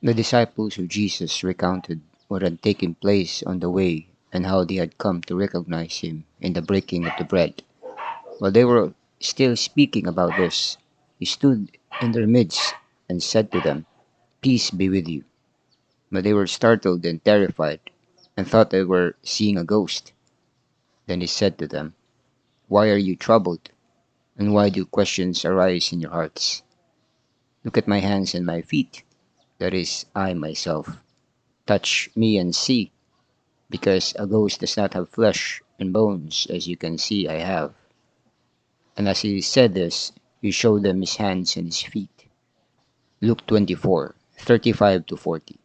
The disciples of Jesus recounted what had taken place on the way and how they had come to recognize him in the breaking of the bread. While they were still speaking about this, he stood in their midst and said to them, "Peace be with you." But they were startled and terrified and thought they were seeing a ghost. Then he said to them, "Why are you troubled? And why do questions arise in your hearts? Look at my hands and my feet, that is, I myself. Touch me and see, because a ghost does not have flesh and bones, as you can see I have." And as he said this, he showed them his hands and his feet. Luke 24:35 to 40.